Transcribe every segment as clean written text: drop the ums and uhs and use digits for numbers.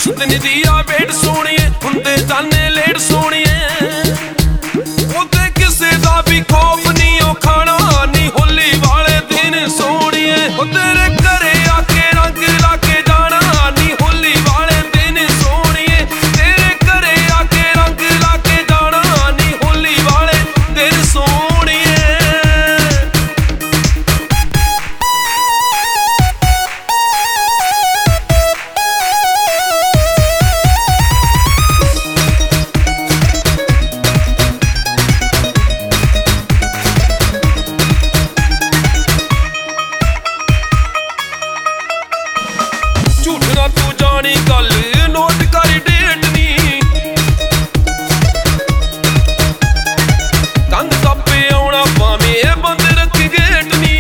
उस दिन दिया वेट सोनिए हुंदे जाने लेट सोनिए ओते किसे दा भी खौफ नहीं ओ खाना नहीं होली वाले दिन सोनिए ओ तेरे घरे आके रंग लाके जाना नहीं होली वाले दिन सोनिए तेरे घरे आके रंग लाके जाना नहीं होली वाले दिन सोनिए झूठ ना तू जानी गल नोट कर डेट नी कंध टप्पे आउणा भावें बंद रखी गेट नी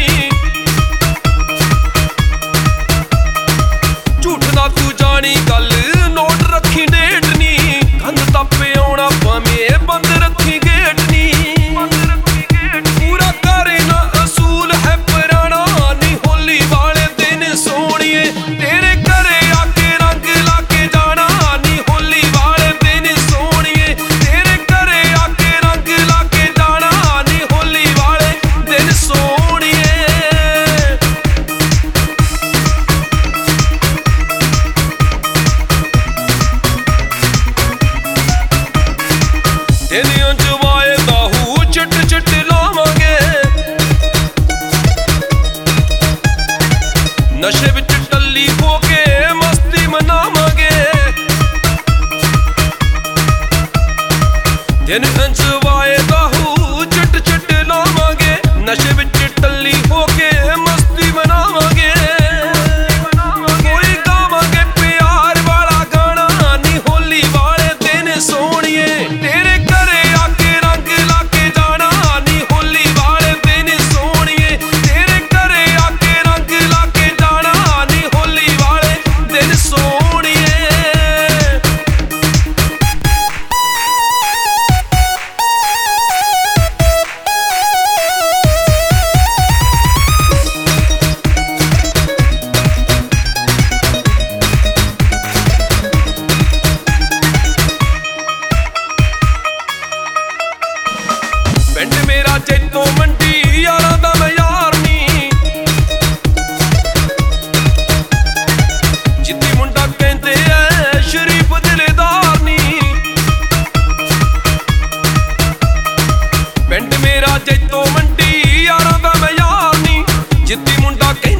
झूठ ना तू जानी गल नोट रखी डेट नी कंध टप्पे आउणा भावें बंद रखी गेट नी पूरा करे ना असूल है पुराना नी होली वाले दिन सोनिए तेरे घरे आके रंग लाके जाना नी होली वाले दिन सोनिए तेरे घरे आके रंग लाके जाना नी होली वाले दिन सोनिए तेरे अंजवाए दाहू चिट चिट लावांगे नशे विच टल्ली हो के मस्ती मनावांगे दिन अंजवाए दाहू चिट चिट लावांगे नशे विच टल्ली हो के मस्ती मनावांगे कोई गावांगे प्यार वाला गाना नी होली वाले दिन सोनिए तेरे घरे आके रंग लाके जाना नी होली वाले दिन सोनिए तेरे घरे आके रंग लाके जाना नी होली वाले दिन सोनिए पिंड मेरा जैतों मंडी यारां दा मैं यार नी जिद्दी मुंडा कहंदे ऐ शरीफ दिलदार नी पिंड मेरा जैतों मंडी यारां दा मैं यार नी जिद्दी मुंडा